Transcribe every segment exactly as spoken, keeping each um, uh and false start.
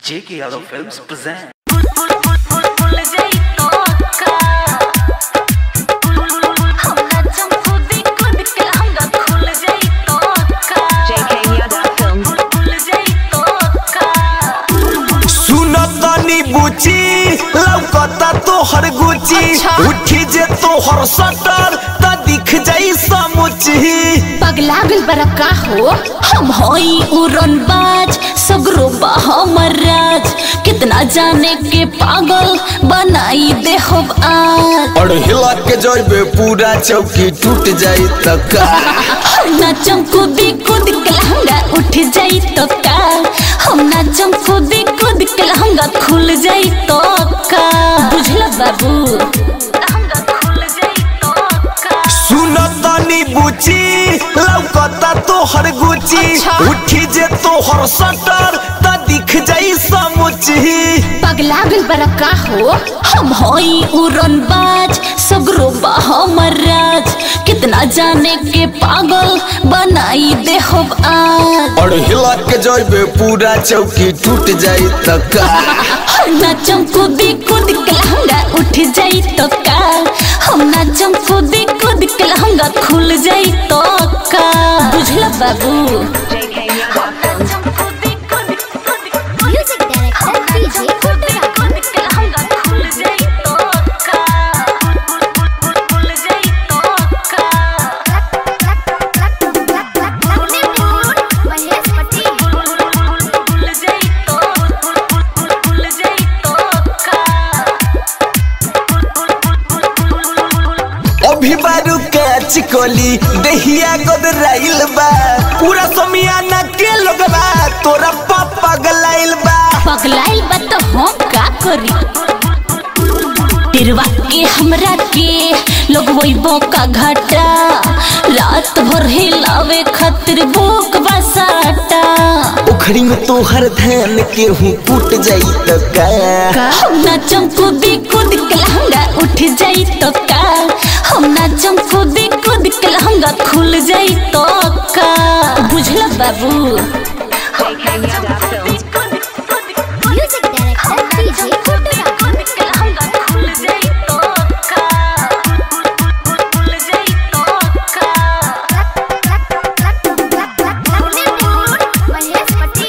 J K Yadav Films present. बुची लौकता तोहर गुची अच्छा। उठी जे तोहर सटर त दिख जाई समुची पगला गल बरका हो हम होई उड़न बाज सगरो हमर राज कितना जाने के पागल बनाई दे हो आज और हिला के जइबे पूरा चौकी टूट जाई त का नाचम कूदी कूद के लहंगा उठ जाई तो का हम नाचम कूदी कूद के लहंगा खुल जाई तो का बुझला बाबू लहंगा खुल जाई तो का सुन तनी बुची लौकता तोहर गुची अच्छा। उठी जे तोहर सटर त दिख जाई समुची पगला गल बरका हो हम होई उड़न बाज सगरो हमर राज कितना जाने के पागल बनाई दे हो आज और हिला के जइबे पूरा चौकी टूट जाई त का नाचम कूदी कूद के लहंगा उठ जाई तो का हम नाचम कूदी कूद के लहंगा खुल जाई तो का बुझला बाबू म्यूजिक डायरेक्टर डीजे महेश पति अभी बारू काच कोली दहिया गोदराइल बा पूरा समियाना के लोगबा तोरा पापा गलाइल बा पगलाइल बा तो हम का करी तिरवा के हमरा के लोग वही बोका घाटा रात भर हिलावे खातिर भूख बसाटा उखड़ी में तोहर धान के हूँ टूट जाई त का हम नाचम कूदी कूद के लहंगा उठ जाई तो का हम नाचम कूदी कूद के लहंगा खुल जाई तो का बुझला बाबू म्यूजिक डायरेक्टर डीजे महेश पति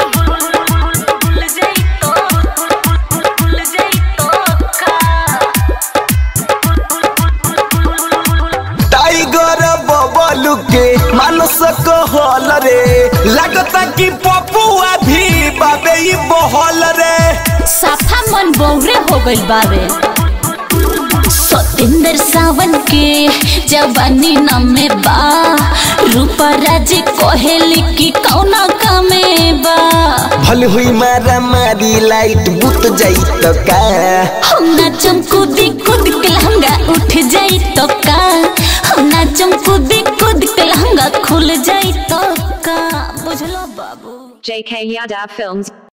टाइगर बबलू के मानस कहल रे लगता कि पपुआ भी बाबे ई बहल रे साफा मन बौरे हो गइल बाबे सतेंद्र सावन के जवानी नामे बा रूपा राज कहेली कि कौना कामे बा भल हुई मारा मारी लाइट बुत जाई त का हम नाचम कूदी कूद के लहंगा उठ जाई तो का हम नाचम कूदी कूद के लहंगा खुल जाई तो का बुझलो बाबू J K Yadav Films